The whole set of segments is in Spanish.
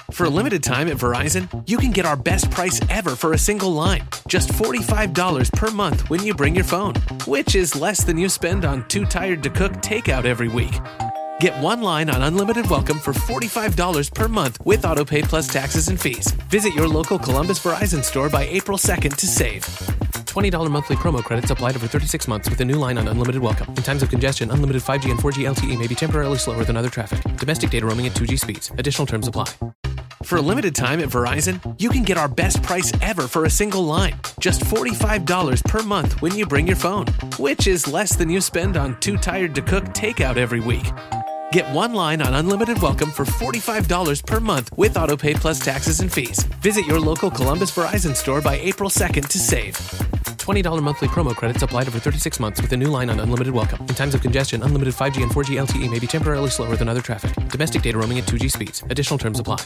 For a limited time at Verizon, you can get our best price ever for a single line. Just $45 per month when you bring your phone, which is less than you spend on Too Tired to Cook takeout every week. Get one line on Unlimited Welcome for $45 per month with AutoPay plus taxes and fees. Visit your local Columbus Verizon store by April 2nd to save. $20 monthly promo credits applied over 36 months with a new line on Unlimited Welcome. In times of congestion, unlimited 5G and 4G LTE may be temporarily slower than other traffic. Domestic data roaming at 2G speeds. Additional terms apply. For a limited time at Verizon, you can get our best price ever for a single line. Just $45 per month when you bring your phone, which is less than you spend on Too Tired to Cook takeout every week. Get one line on Unlimited Welcome for $45 per month with AutoPay plus taxes and fees. Visit your local Columbus Verizon store by April 2nd to save. $20 monthly promo credits applied over 36 months with a new line on Unlimited Welcome. In times of congestion, unlimited 5G and 4G LTE may be temporarily slower than other traffic. Domestic data roaming at 2G speeds. Additional terms apply.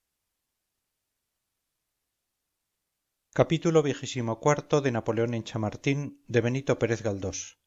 Capítulo 24 de Napoleón en Chamartín, de Benito Pérez Galdós.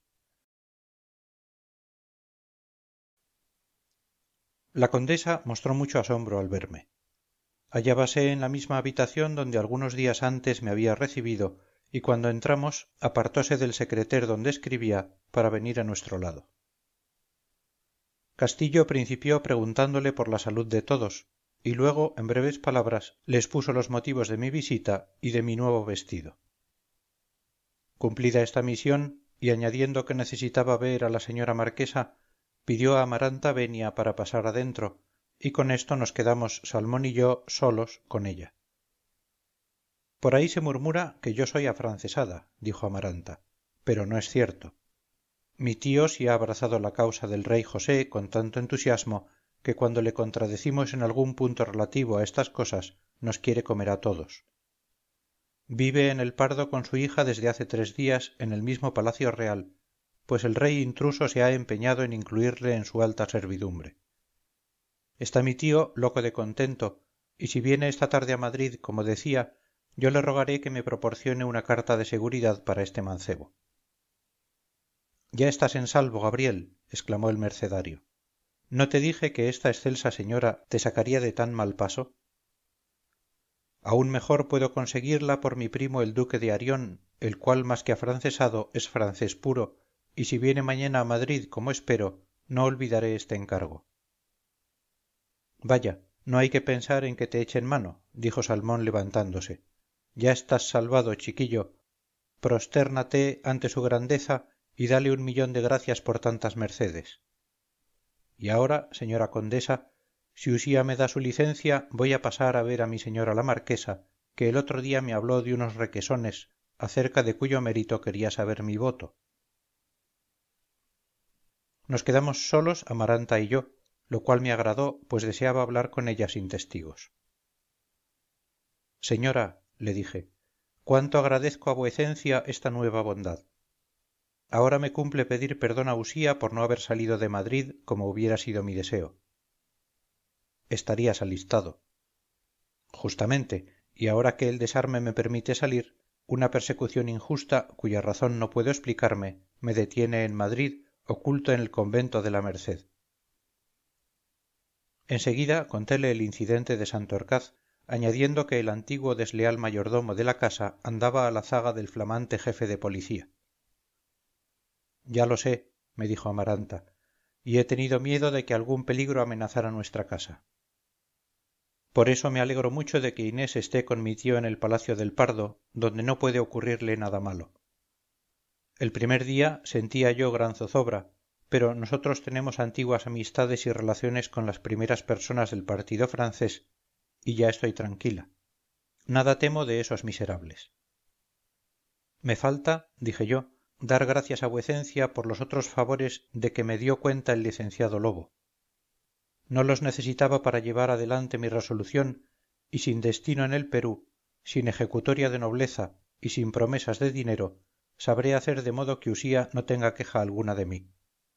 La condesa mostró mucho asombro al verme. Hallábase en la misma habitación donde algunos días antes me había recibido, y cuando entramos apartóse del secreter donde escribía para venir a nuestro lado. Castillo principió preguntándole por la salud de todos, y luego en breves palabras le expuso los motivos de mi visita y de mi nuevo vestido. Cumplida esta misión, y añadiendo que necesitaba ver a la señora marquesa, pidió a Amaranta venia para pasar adentro, y con esto nos quedamos Salmón y yo solos con ella. Por ahí se murmura que yo soy afrancesada, dijo Amaranta, pero no es cierto. Mi tío sí ha abrazado la causa del rey José con tanto entusiasmo que cuando le contradecimos en algún punto relativo a estas cosas nos quiere comer a todos. Vive en el Pardo con su hija desde hace 3 días en el mismo palacio real, pues el rey intruso se ha empeñado en incluirle en su alta servidumbre. Está mi tío loco de contento, y si viene esta tarde a Madrid, como decía, yo le rogaré que me proporcione una carta de seguridad para este mancebo. ya estás en salvo, Gabriel, exclamó el mercenario. ¿No te dije que esta excelsa señora te sacaría de tan mal paso? Aún mejor puedo conseguirla por mi primo el duque de Arión, el cual más que afrancesado es francés puro, y si viene mañana a Madrid, como espero, no olvidaré este encargo. Vaya, no hay que pensar en que te echen mano, dijo Salmón levantándose. Ya estás salvado, chiquillo. Prostérnate ante su grandeza y dale 1.000.000 de gracias por tantas mercedes. Y ahora, señora condesa, si Usía me da su licencia, voy a pasar a ver a mi señora la marquesa, que el otro día me habló de unos requesones, acerca de cuyo mérito quería saber mi voto. Nos quedamos solos, Amaranta y yo, lo cual me agradó, pues deseaba hablar con ella sin testigos. Señora, le dije, cuánto agradezco a vuecencia esta nueva bondad. Ahora me cumple pedir perdón a Usía por no haber salido de Madrid como hubiera sido mi deseo. Estarías alistado. Justamente, y ahora que el desarme me permite salir, una persecución injusta, cuya razón no puedo explicarme, me detiene en Madrid, oculto en el convento de la Merced. Enseguida contéle el incidente de Santorcaz, añadiendo que el antiguo desleal mayordomo de la casa andaba a la zaga del flamante jefe de policía. Ya lo sé, me dijo Amaranta, y he tenido miedo de que algún peligro amenazara nuestra casa. Por eso me alegro mucho de que Inés esté con mi tío en el Palacio del Pardo, donde no puede ocurrirle nada malo. El primer día sentía yo gran zozobra, pero nosotros tenemos antiguas amistades y relaciones con las primeras personas del partido francés, y ya estoy tranquila. Nada temo de esos miserables. Me falta, dije yo, dar gracias a vuecencia por los otros favores de que me dio cuenta el licenciado Lobo. No los necesitaba para llevar adelante mi resolución, y sin destino en el Perú, sin ejecutoria de nobleza y sin promesas de dinero, sabré hacer de modo que Usía no tenga queja alguna de mí.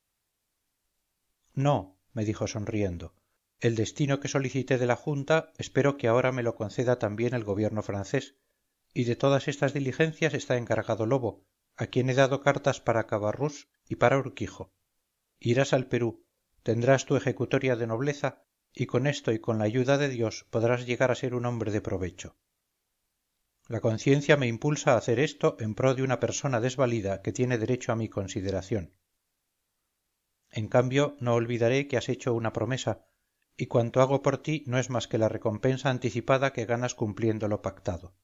No, me dijo sonriendo, el destino que solicité de la Junta espero que ahora me lo conceda también el gobierno francés, y de todas estas diligencias está encargado Lobo, a quien he dado cartas para Cabarrús y para Urquijo. Irás al Perú, tendrás tu ejecutoria de nobleza y con esto y con la ayuda de Dios podrás llegar a ser un hombre de provecho. La conciencia me impulsa a hacer esto en pro de una persona desvalida que tiene derecho a mi consideración. En cambio, no olvidaré que has hecho una promesa, y cuanto hago por ti no es más que la recompensa anticipada que ganas cumpliendo lo pactado.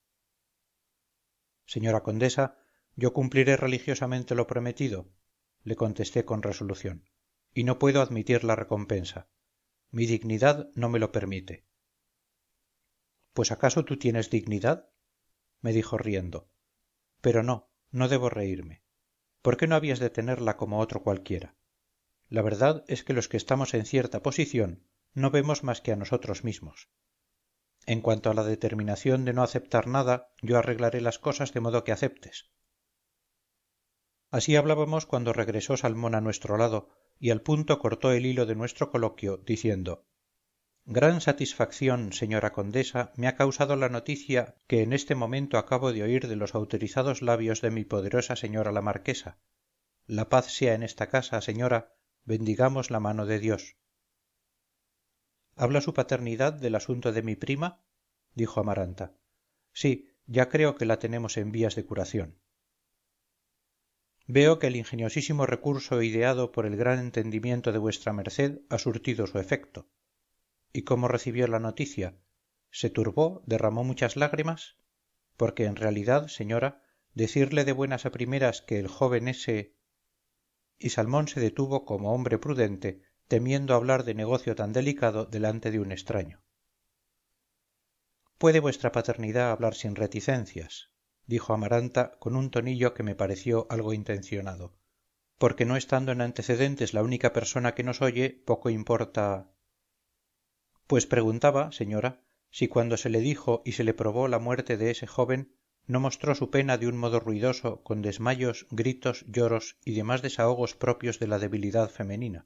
Señora condesa, yo cumpliré religiosamente lo prometido, le contesté con resolución, y no puedo admitir la recompensa. Mi dignidad no me lo permite. ¿Pues acaso tú tienes dignidad?, me dijo riendo. Pero no, no debo reírme. ¿Por qué no habías de tenerla como otro cualquiera? La verdad es que los que estamos en cierta posición no vemos más que a nosotros mismos. En cuanto a la determinación de no aceptar nada, yo arreglaré las cosas de modo que aceptes. Así hablábamos cuando regresó Salmón a nuestro lado, y al punto cortó el hilo de nuestro coloquio, diciendo: gran satisfacción, señora condesa, me ha causado la noticia que en este momento acabo de oír de los autorizados labios de mi poderosa señora la marquesa. La paz sea en esta casa, señora, bendigamos la mano de Dios. ¿Habla su paternidad del asunto de mi prima?, dijo Amaranta. Sí, ya creo que la tenemos en vías de curación. Veo que el ingeniosísimo recurso ideado por el gran entendimiento de vuestra merced ha surtido su efecto. ¿Y cómo recibió la noticia? ¿Se turbó, derramó muchas lágrimas? Porque en realidad, señora, decirle de buenas a primeras que el joven ese... Y Salmón se detuvo como hombre prudente, temiendo hablar de negocio tan delicado delante de un extraño. Puede vuestra paternidad hablar sin reticencias, dijo Amaranta con un tonillo que me pareció algo intencionado, porque no estando en antecedentes la única persona que nos oye, poco importa. Pues preguntaba, señora, si cuando se le dijo y se le probó la muerte de ese joven, no mostró su pena de un modo ruidoso, con desmayos, gritos, lloros y demás desahogos propios de la debilidad femenina.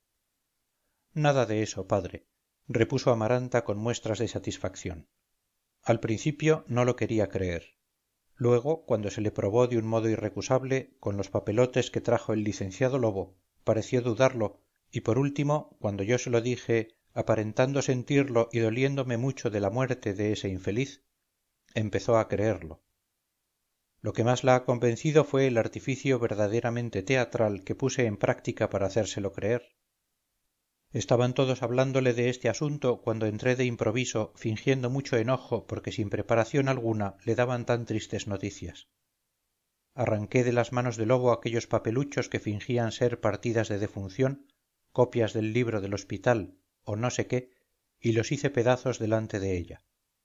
Nada de eso, padre, repuso Amaranta con muestras de satisfacción. Al principio no lo quería creer. Luego, cuando se le probó de un modo irrecusable, con los papelotes que trajo el licenciado Lobo, pareció dudarlo, y por último, cuando yo se lo dije, aparentando sentirlo y doliéndome mucho de la muerte de ese infeliz, empezó a creerlo. Lo que más la ha convencido fue el artificio verdaderamente teatral que puse en práctica para hacérselo creer. Estaban todos hablándole de este asunto cuando entré de improviso, fingiendo mucho enojo porque sin preparación alguna le daban tan tristes noticias. Arranqué de las manos de Lobo aquellos papeluchos que fingían ser partidas de defunción, copias del libro del hospital o no sé qué, y los hice pedazos delante de ella.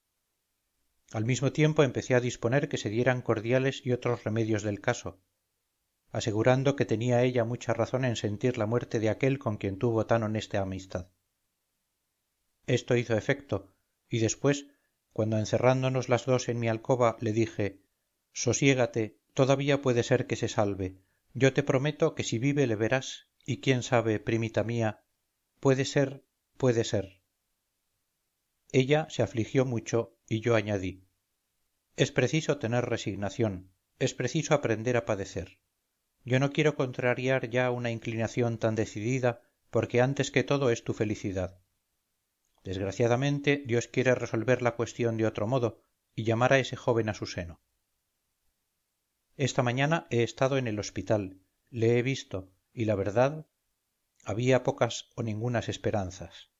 Al mismo tiempo empecé a disponer que se dieran cordiales y otros remedios del caso, asegurando que tenía ella mucha razón en sentir la muerte de aquel con quien tuvo tan honesta amistad. Esto hizo efecto, y después, cuando encerrándonos las dos en mi alcoba, le dije: sosiégate, todavía puede ser que se salve. Yo te prometo que si vive le verás, y quién sabe, primita mía, puede ser, puede ser. Ella se afligió mucho y yo añadí: es preciso tener resignación, es preciso aprender a padecer. Yo no quiero contrariar ya una inclinación tan decidida, porque antes que todo es tu felicidad. Desgraciadamente Dios quiere resolver la cuestión de otro modo y llamar a ese joven a su seno. Esta mañana he estado en el hospital, le he visto, y la verdad, había pocas o ningunas esperanzas.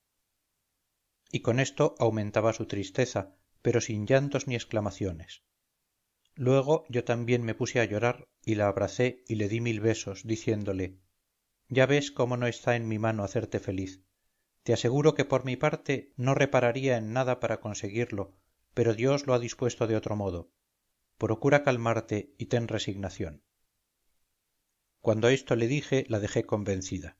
Y con esto aumentaba su tristeza, pero sin llantos ni exclamaciones. Luego yo también me puse a llorar y la abracé y le di 1000 besos, diciéndole: ya ves cómo no está en mi mano hacerte feliz. Te aseguro que por mi parte no repararía en nada para conseguirlo, pero Dios lo ha dispuesto de otro modo. Procura calmarte y ten resignación. Cuando esto le dije, la dejé convencida.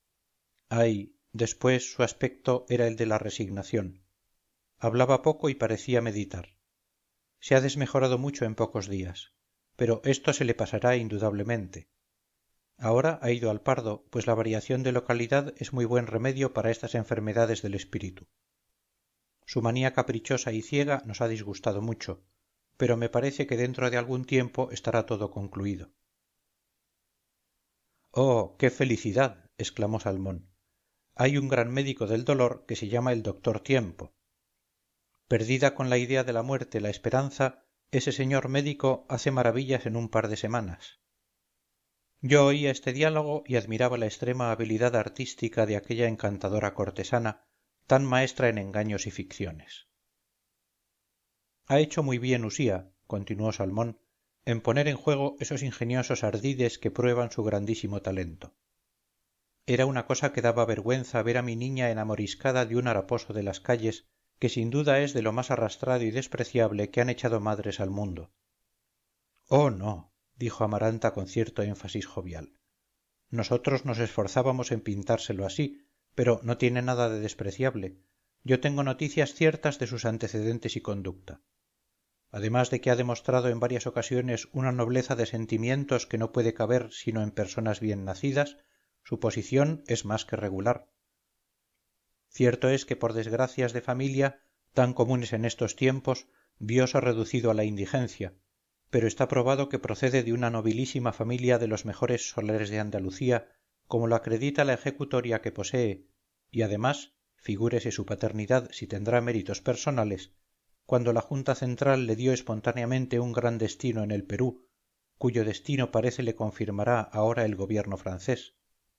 Ay, después su aspecto era el de la resignación. Hablaba poco y parecía meditar. Se ha desmejorado mucho en pocos días, pero esto se le pasará indudablemente. Ahora ha ido al Pardo, pues la variación de localidad es muy buen remedio para estas enfermedades del espíritu. Su manía caprichosa y ciega nos ha disgustado mucho, pero me parece que dentro de algún tiempo estará todo concluido. Oh, qué felicidad, exclamó Salmón. hay un gran médico del dolor que se llama el doctor Tiempo. Perdida con la idea de la muerte la esperanza, ese señor médico hace maravillas en un par de semanas. Yo oía este diálogo y admiraba la extrema habilidad artística de aquella encantadora cortesana, tan maestra en engaños y ficciones. Ha hecho muy bien Usía, continuó Salmón, en poner en juego esos ingeniosos ardides que prueban su grandísimo talento. Era una cosa que daba vergüenza ver a mi niña enamoriscada de un haraposo de las calles, que sin duda es de lo más arrastrado y despreciable que han echado madres al mundo. Oh, no, dijo Amaranta con cierto énfasis jovial. Nosotros nos esforzábamos en pintárselo así, pero no tiene nada de despreciable. Yo tengo noticias ciertas de sus antecedentes y conducta. Además de que ha demostrado en varias ocasiones una nobleza de sentimientos que no puede caber sino en personas bien nacidas, su posición es más que regular. Cierto es que por desgracias de familia, tan comunes en estos tiempos, viose reducido a la indigencia, pero está probado que procede de una nobilísima familia de los mejores solares de Andalucía, como lo acredita la ejecutoria que posee, y además, figúrese su paternidad si tendrá méritos personales, cuando la Junta Central le dio espontáneamente un gran destino en el Perú, cuyo destino parece le confirmará ahora el gobierno francés.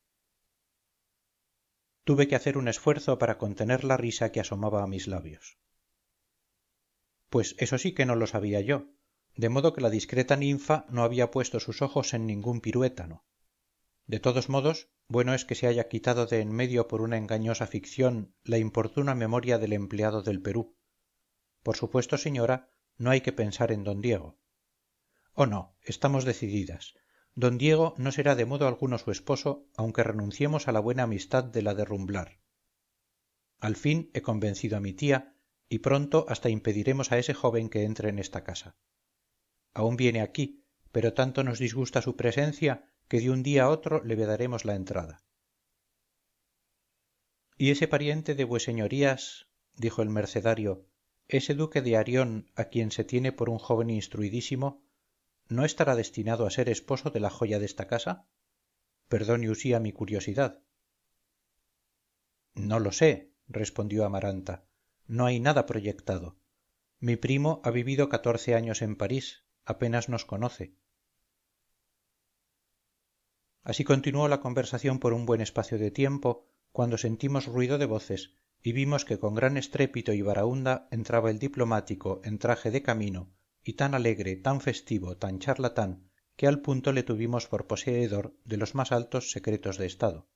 Tuve que hacer un esfuerzo para contener la risa que asomaba a mis labios. Pues eso sí que no lo sabía yo, de modo que la discreta ninfa no había puesto sus ojos en ningún piruétano. De todos modos, bueno es que se haya quitado de en medio por una engañosa ficción la importuna memoria del empleado del Perú. Por supuesto, señora, no hay que pensar en don Diego. Oh, no, estamos decididas. Don Diego no será de modo alguno su esposo, aunque renunciemos a la buena amistad de la de Rumblar. Al fin he convencido a mi tía, y pronto hasta impediremos a ese joven que entre en esta casa. Aún viene aquí, pero tanto nos disgusta su presencia que de un día a otro le vedaremos la entrada. y ese pariente de vueseñorías, dijo el mercenario, ese duque de arión a quien se tiene por un joven instruidísimo, ¿no estará destinado a ser esposo de la joya de esta casa? Perdone usía mi curiosidad. No lo sé, respondió Amaranta, no hay nada proyectado. Mi primo ha vivido 14 años en París, apenas nos conoce. Así continuó la conversación por un buen espacio de tiempo, cuando sentimos ruido de voces y vimos que con gran estrépito y baraúnda entraba el diplomático en traje de camino, y tan alegre, tan festivo, tan charlatán, que al punto le tuvimos por poseedor de los más altos secretos de estado.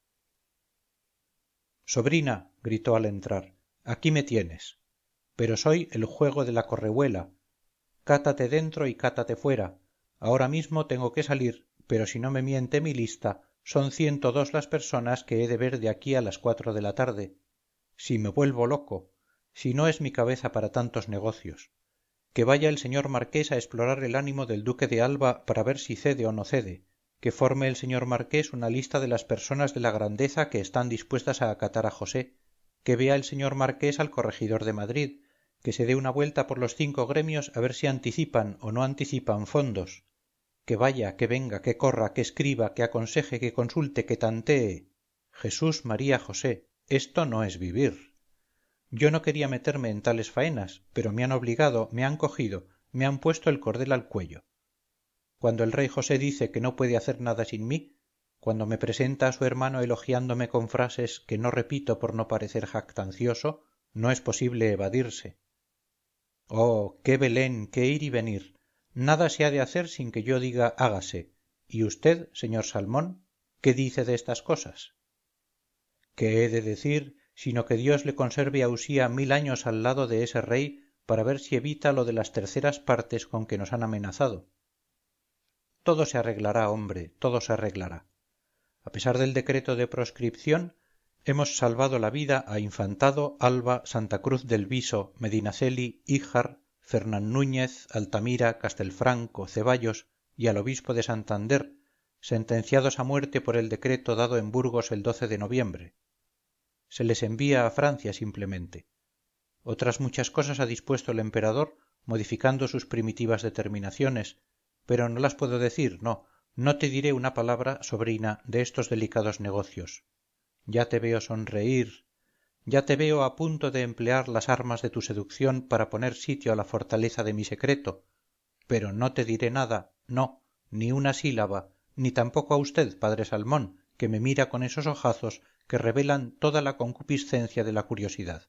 Sobrina, gritó al entrar, aquí me tienes. Pero soy el juego de la correhuela. Cátate dentro y cátate fuera. Ahora mismo tengo que salir, pero si no me miente mi lista, son 102 las personas que he de ver de aquí a las 4 de la tarde. Si me vuelvo loco, si no es mi cabeza para tantos negocios. Que vaya el señor marqués a explorar el ánimo del duque de Alba para ver si cede o no cede, que forme el señor marqués una lista de las personas de la grandeza que están dispuestas a acatar a José, que vea el señor marqués al corregidor de Madrid, que se dé una vuelta por los 5 gremios a ver si anticipan o no anticipan fondos, que vaya, que venga, que corra, que escriba, que aconseje, que consulte, que tantee. Jesús, María, José, esto no es vivir. Yo no quería meterme en tales faenas, pero me han obligado, me han cogido, me han puesto el cordel al cuello. Cuando el rey José dice que no puede hacer nada sin mí, cuando me presenta a su hermano elogiándome con frases que no repito por no parecer jactancioso, no es posible evadirse. Oh, qué Belén, qué ir y venir. Nada se ha de hacer sin que yo diga hágase. ¿Y usted, señor Salmón, qué dice de estas cosas? ¿Qué he de decir, sino que Dios le conserve a Usía 1000 años al lado de ese rey para ver si evita lo de las terceras partes con que nos han amenazado? Todo se arreglará, hombre, todo se arreglará. A pesar del decreto de proscripción, hemos salvado la vida a Infantado, Alba, Santa Cruz del Viso, Medinaceli, Híjar, Fernán Núñez, Altamira, Castelfranco, Ceballos y al obispo de Santander, sentenciados a muerte por el decreto dado en Burgos el 12 de noviembre. Se les envía a Francia simplemente. Otras muchas cosas ha dispuesto el emperador, modificando sus primitivas determinaciones, pero no las puedo decir, no te diré una palabra, sobrina, de estos delicados negocios. ya te veo sonreír, ya te veo a punto de emplear las armas de tu seducción para poner sitio a la fortaleza de mi secreto, pero no te diré nada, no, ni una sílaba, ni tampoco a usted, padre Salmón, que me mira con esos ojazos que revelan toda la concupiscencia de la curiosidad.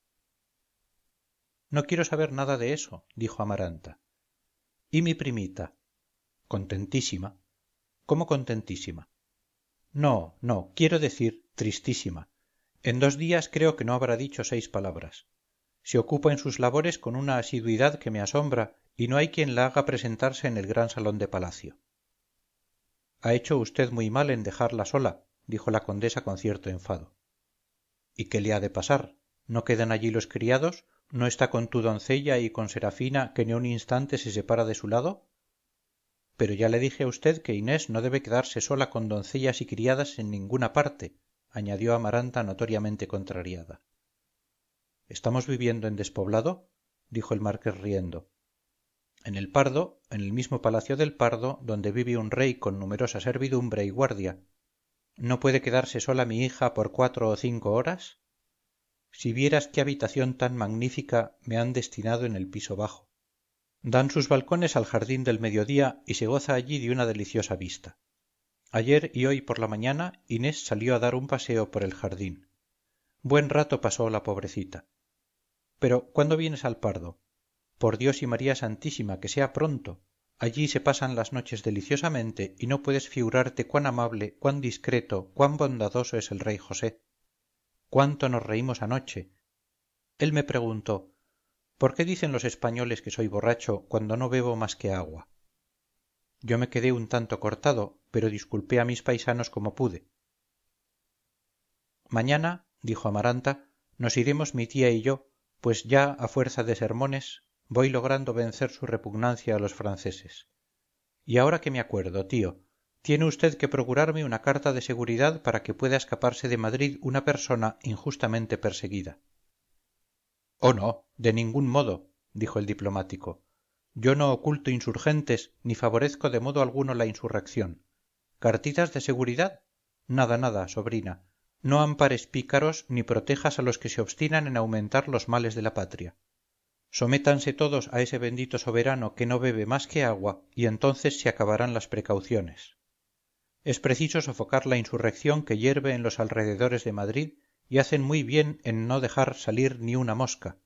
No quiero saber nada de eso, dijo Amaranta. ¿Y mi primita? Contentísima. ¿Cómo contentísima? No, quiero decir tristísima. En 2 días creo que no habrá dicho 6 palabras. Se ocupa en sus labores con una asiduidad que me asombra y no hay quien la haga presentarse en el gran salón de palacio. Ha hecho usted muy mal en dejarla sola, dijo la condesa con cierto enfado. ¿Y qué le ha de pasar? ¿No quedan allí los criados? ¿No está con tu doncella y con Serafina que ni un instante se separa de su lado? Pero ya le dije a usted que Inés no debe quedarse sola con doncellas y criadas en ninguna parte, añadió Amaranta notoriamente contrariada. ¿Estamos viviendo en despoblado? Dijo el marqués riendo. En el Pardo, en el mismo palacio del Pardo, donde vive un rey con numerosa servidumbre y guardia. ¿No puede quedarse sola mi hija por 4 o 5 horas? Si vieras qué habitación tan magnífica me han destinado en el piso bajo. Dan sus balcones al jardín del mediodía y se goza allí de una deliciosa vista. Ayer y hoy por la mañana Inés salió a dar un paseo por el jardín. Buen rato pasó la pobrecita. Pero, ¿cuándo vienes al Pardo? Por Dios y María Santísima, que sea pronto. Allí se pasan las noches deliciosamente y no puedes figurarte cuán amable, cuán discreto, cuán bondadoso es el rey José. Cuánto nos reímos anoche. Él me preguntó: ¿por qué dicen los españoles que soy borracho cuando no bebo más que agua? Yo me quedé un tanto cortado, pero disculpé a mis paisanos como pude. Mañana, dijo Amaranta, nos iremos mi tía y yo, pues ya, a fuerza de sermones, voy logrando vencer su repugnancia a los franceses. Y ahora que me acuerdo, tío, tiene usted que procurarme una carta de seguridad para que pueda escaparse de Madrid una persona injustamente perseguida. Oh, no, de ningún modo, dijo el diplomático. Yo no oculto insurgentes ni favorezco de modo alguno la insurrección. ¿Cartitas de seguridad? Nada, sobrina. No ampares pícaros ni protejas a los que se obstinan en aumentar los males de la patria. Sométanse todos a ese bendito soberano que no bebe más que agua y entonces se acabarán las precauciones. Es preciso sofocar la insurrección que hierve en los alrededores de Madrid y hacen muy bien en no dejar salir ni una mosca.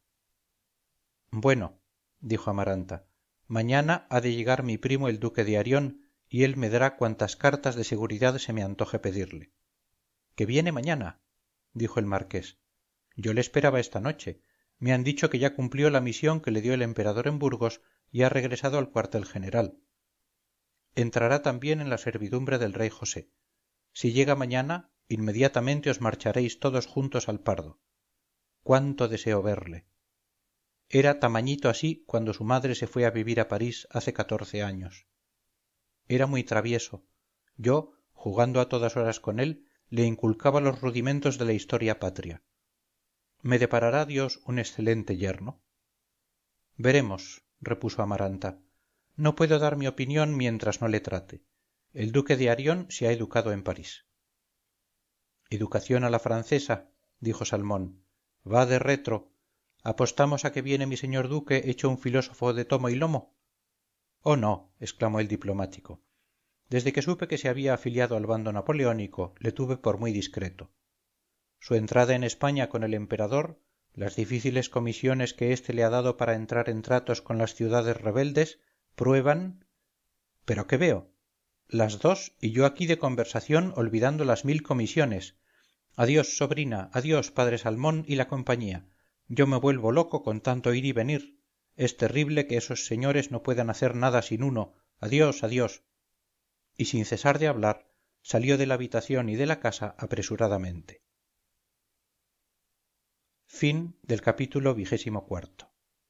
Bueno, dijo Amaranta, mañana ha de llegar mi primo el duque de Arión y él me dará cuantas cartas de seguridad se me antoje pedirle. ¿Que viene mañana? Dijo el marqués. Yo le esperaba esta noche. Me han dicho que ya cumplió la misión que le dio el emperador en Burgos y ha regresado al cuartel general. Entrará también en la servidumbre del rey José. Si llega mañana, inmediatamente os marcharéis todos juntos al Pardo. Cuánto deseo verle. Era tamañito así cuando su madre se fue a vivir a París hace 14 años. Era muy travieso. Yo, jugando a todas horas con él, le inculcaba los rudimentos de la historia patria. ¿Me deparará Dios un excelente yerno? Veremos, repuso Amaranta. No puedo dar mi opinión mientras no le trate. El duque de Arión se ha educado en París. Educación a la francesa, dijo Salmón. Va de retro. ¿Apostamos a que viene mi señor duque hecho un filósofo de tomo y lomo? Oh, no, exclamó el diplomático. Desde que supe que se había afiliado al bando napoleónico, le tuve por muy discreto. Su entrada en España con el emperador, las difíciles comisiones que éste le ha dado para entrar en tratos con las ciudades rebeldes, prueban... ¿Pero qué veo? Las 2 y yo aquí de conversación olvidando las 1000 comisiones. Adiós, sobrina, adiós, padre Salmón y la compañía. Yo me vuelvo loco con tanto ir y venir. Es terrible que esos señores no puedan hacer nada sin uno. Adiós, adiós. Y sin cesar de hablar, salió de la habitación y de la casa apresuradamente. Fin del capítulo 24.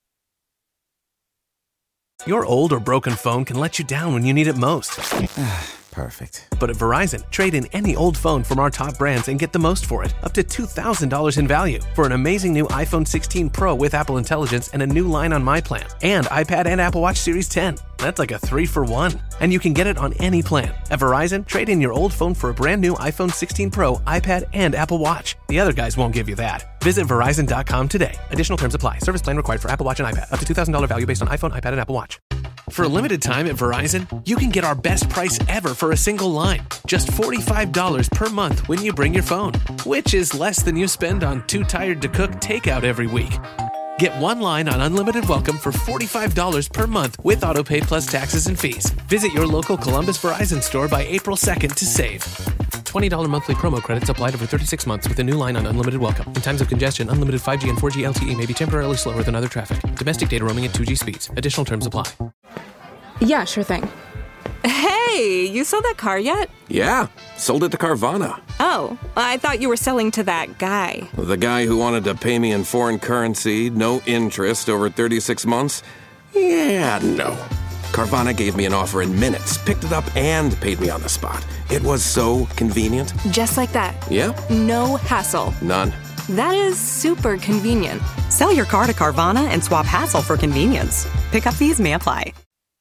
Your old or broken phone can let you down when you need it most. Perfect. But at Verizon, trade in any old phone from our top brands and get the most for it, up to $2,000 in value, for an amazing new iPhone 16 Pro with Apple Intelligence and a new line on My Plan, and iPad and Apple Watch Series 10. That's like a 3-for-1. And you can get it on any plan. At Verizon, trade in your old phone for a brand new iPhone 16 Pro, iPad, and Apple Watch. The other guys won't give you that. Visit Verizon.com today. Additional terms apply. Service plan required for Apple Watch and iPad. Up to $2,000 value based on iPhone, iPad, and Apple Watch. For a limited time at Verizon, you can get our best price ever for a single line. Just $45 per month when you bring your phone, which is less than you spend on Too Tired to Cook takeout every week. Get one line on Unlimited Welcome for $45 per month with AutoPay plus taxes and fees. Visit your local Columbus Verizon store by April 2nd to save. $20 monthly promo credits applied over 36 months with a new line on Unlimited Welcome. In times of congestion, unlimited 5G and 4G LTE may be temporarily slower than other traffic. Domestic data roaming at 2G speeds. Additional terms apply. Yeah, sure thing. Hey, you sold that car yet? Yeah, sold it to Carvana. Oh, I thought you were selling to that guy. The guy who wanted to pay me in foreign currency, no interest, over 36 months? Yeah, no. Carvana gave me an offer in minutes, picked it up, and paid me on the spot. It was so convenient. Just like that. Yeah? No hassle. None. That is super convenient. Sell your car to Carvana and swap hassle for convenience. Pickup fees may apply.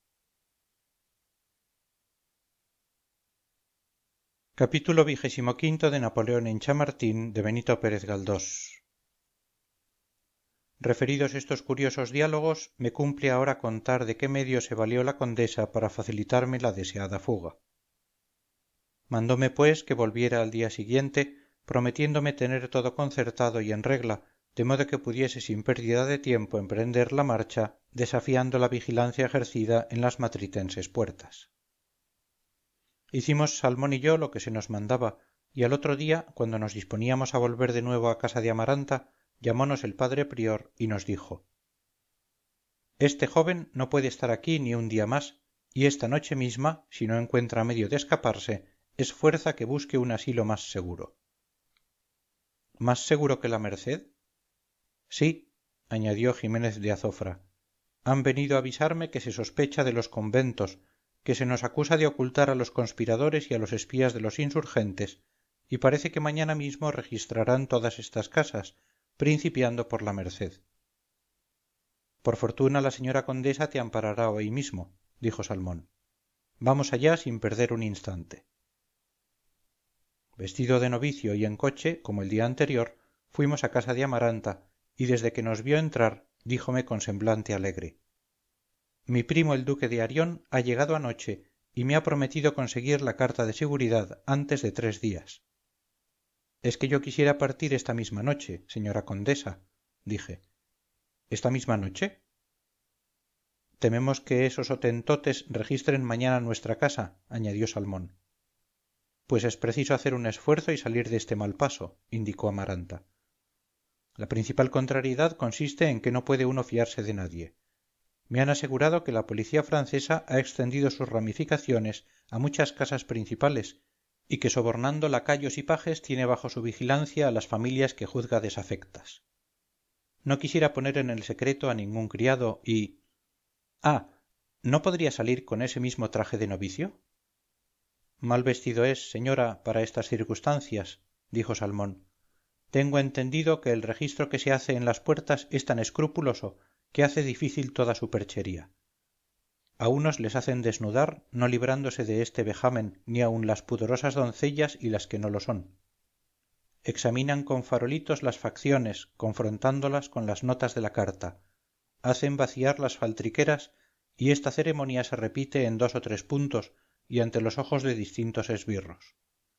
Capítulo 25 de Napoleón en Chamartín de Benito Pérez Galdós. Referidos estos curiosos diálogos, me cumple ahora contar de qué medio se valió la condesa para facilitarme la deseada fuga. Mandóme pues que volviera al día siguiente, prometiéndome tener todo concertado y en regla, de modo que pudiese sin pérdida de tiempo emprender la marcha, desafiando la vigilancia ejercida en las matritenses puertas. Hicimos Salmón y yo lo que se nos mandaba, y al otro día, cuando nos disponíamos a volver de nuevo a casa de Amaranta, llamónos el padre prior y nos dijo: este joven no puede estar aquí ni un día más, y esta noche misma, si no encuentra medio de escaparse, es fuerza que busque un asilo más seguro. ¿Más seguro que la Merced? Sí, añadió Jiménez de Azofra. Han venido a avisarme que se sospecha de los conventos, que se nos acusa de ocultar a los conspiradores y a los espías de los insurgentes, y parece que mañana mismo registrarán todas estas casas, principiando por la Merced. Por fortuna la señora condesa te amparará hoy mismo, dijo Salmón. Vamos allá sin perder un instante. Vestido de novicio y en coche, como el día anterior, fuimos a casa de Amaranta, y desde que nos vio entrar, díjome con semblante alegre: mi primo el duque de Arión ha llegado anoche y me ha prometido conseguir la carta de seguridad antes de 3 días. Es que yo quisiera partir esta misma noche, señora condesa, dije. ¿Esta misma noche? Tememos que esos hotentotes registren mañana nuestra casa, añadió Salmón. Pues es preciso hacer un esfuerzo y salir de este mal paso, indicó Amaranta. La principal contrariedad consiste en que no puede uno fiarse de nadie. Me han asegurado que la policía francesa ha extendido sus ramificaciones a muchas casas principales y que sobornando lacayos y pajes tiene bajo su vigilancia a las familias que juzga desafectas. No quisiera poner en el secreto a ningún criado y... ¿no podría salir con ese mismo traje de novicio? Mal vestido es, señora, para estas circunstancias, dijo Salmón. Tengo entendido que el registro que se hace en las puertas es tan escrupuloso que hace difícil toda superchería. A unos les hacen desnudar, no librándose de este vejamen ni aun las pudorosas doncellas y las que no lo son. Examinan con farolitos las facciones, confrontándolas con las notas de la carta. Hacen vaciar las faltriqueras y esta ceremonia se repite en 2 o 3 puntos y ante los ojos de distintos esbirros.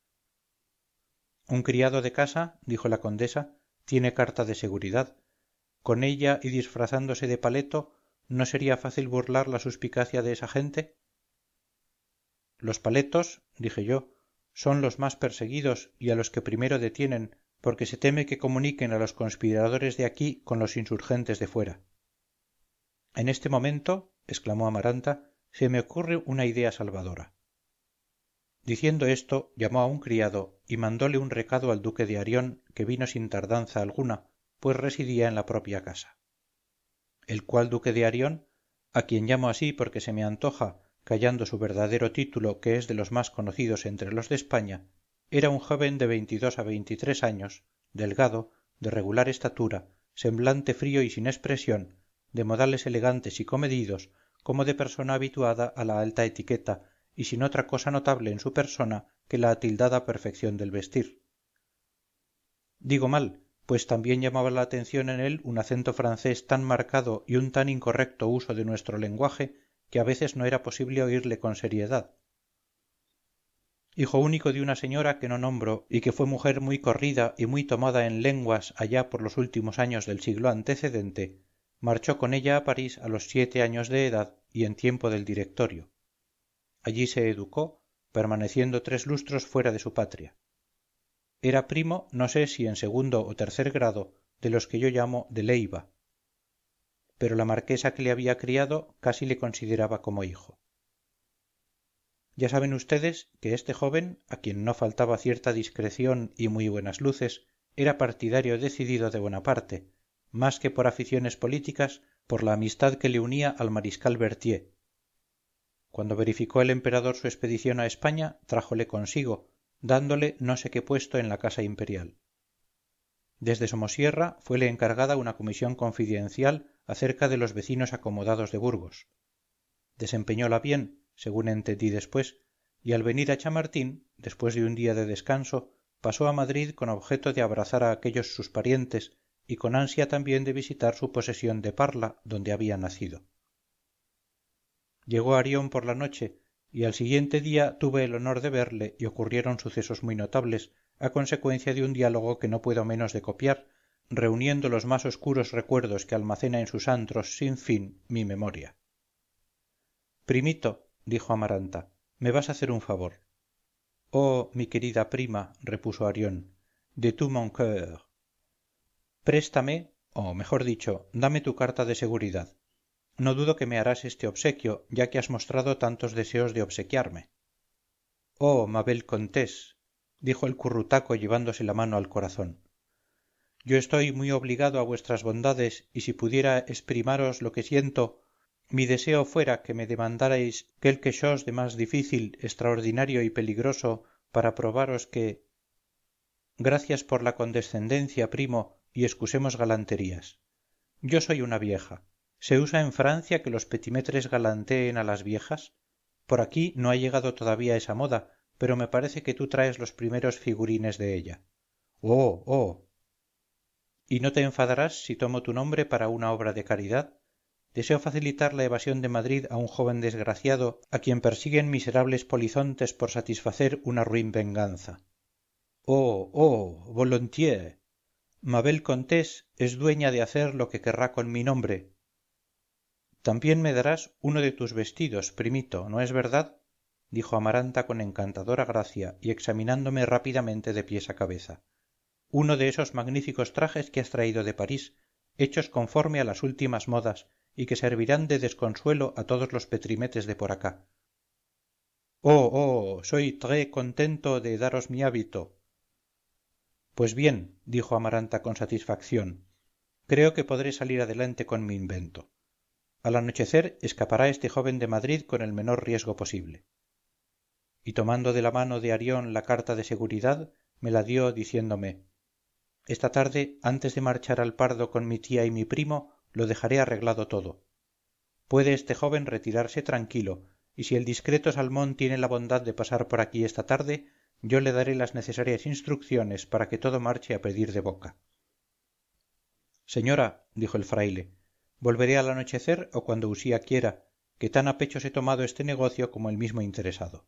Un criado de casa, dijo la condesa, tiene carta de seguridad. Con ella y disfrazándose de paleto, ¿no sería fácil burlar la suspicacia de esa gente? Los paletos, dije yo, son los más perseguidos y a los que primero detienen, porque se teme que comuniquen a los conspiradores de aquí con los insurgentes de fuera. En este momento, exclamó Amaranta, se me ocurre una idea salvadora. Diciendo esto, llamó a un criado y mandóle un recado al duque de Arión, que vino sin tardanza alguna, pues residía en la propia casa. El cual duque de Arión, a quien llamo así porque se me antoja, callando su verdadero título, que es de los más conocidos entre los de España, era un joven de 22 a 23 años, delgado, de regular estatura, semblante frío y sin expresión, de modales elegantes y comedidos, como de persona habituada a la alta etiqueta y sin otra cosa notable en su persona que la atildada perfección del vestir. Digo mal, pues también llamaba la atención en él un acento francés tan marcado y un tan incorrecto uso de nuestro lenguaje que a veces no era posible oírle con seriedad. Hijo único de una señora que no nombro y que fue mujer muy corrida y muy tomada en lenguas allá por los últimos años del siglo antecedente, marchó con ella a París a los 7 años de edad y en tiempo del Directorio. Allí se educó, permaneciendo 3 lustros fuera de su patria. Era primo, no sé si en segundo o tercer grado, de los que yo llamo de Leiva. Pero la marquesa que le había criado casi le consideraba como hijo. Ya saben vds que este joven, a quien no faltaba cierta discreción y muy buenas luces, era partidario decidido de Bonaparte, más que por aficiones políticas, por la amistad que le unía al mariscal Berthier. Cuando verificó el emperador su expedición a España, trájole consigo, dándole no sé qué puesto en la casa imperial. Desde Somosierra fuele encargada una comisión confidencial acerca de los vecinos acomodados de Burgos. Desempeñóla bien, según entendí después, y al venir a Chamartín, después de un día de descanso, pasó a Madrid con objeto de abrazar a aquellos sus parientes y con ansia también de visitar su posesión de Parla, donde había nacido. Llegó Arión por la noche, y al siguiente día tuve el honor de verle y ocurrieron sucesos muy notables, a consecuencia de un diálogo que no puedo menos de copiar, reuniendo los más oscuros recuerdos que almacena en sus antros sin fin mi memoria. Primito, dijo Amaranta, me vas a hacer un favor. Oh, mi querida prima, repuso Arión, de tout mon cœur. Préstame, o mejor dicho, dame tu carta de seguridad. No dudo que me harás este obsequio, ya que has mostrado tantos deseos de obsequiarme. Oh, ma belle comtesse, dijo el currutaco llevándose la mano al corazón. Yo estoy muy obligado a vuestras bondades, y si pudiera exprimaros lo que siento, mi deseo fuera que me demandarais quelque chose de más difícil, extraordinario y peligroso para probaros que... Gracias por la condescendencia, primo, y excusemos galanterías. Yo soy una vieja. ¿Se usa en Francia que los petimetres galanteen a las viejas? Por aquí no ha llegado todavía esa moda, pero me parece que tú traes los primeros figurines de ella. ¡Oh, oh! ¿Y no te enfadarás si tomo tu nombre para una obra de caridad? Deseo facilitar la evasión de Madrid a un joven desgraciado a quien persiguen miserables polizontes por satisfacer una ruin venganza. ¡Oh, oh! Volontiers. Ma belle comtesse es dueña de hacer lo que querrá con mi nombre. También me darás uno de tus vestidos, primito, ¿no es verdad? Dijo Amaranta con encantadora gracia y examinándome rápidamente de pies a cabeza. Uno de esos magníficos trajes que has traído de París, hechos conforme a las últimas modas y que servirán de desconsuelo a todos los petrimetes de por acá. Oh, oh, soy très contento de daros mi hábito. Pues bien, dijo Amaranta con satisfacción, creo que podré salir adelante con mi invento. Al anochecer escapará este joven de Madrid con el menor riesgo posible. Y tomando de la mano de Arión la carta de seguridad, me la dio diciéndome: esta tarde, antes de marchar al Pardo con mi tía y mi primo, lo dejaré arreglado todo. Puede este joven retirarse tranquilo, y si el discreto Salmón tiene la bondad de pasar por aquí esta tarde, yo le daré las necesarias instrucciones para que todo marche a pedir de boca. Señora, dijo el fraile, volveré al anochecer o cuando Usía quiera, que tan a pechos he tomado este negocio como el mismo interesado.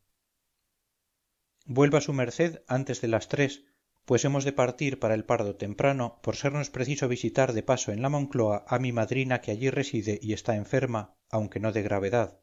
Vuelva su merced antes de las 3, pues hemos de partir para el Pardo temprano, por sernos preciso visitar de paso en la Moncloa a mi madrina que allí reside y está enferma, aunque no de gravedad.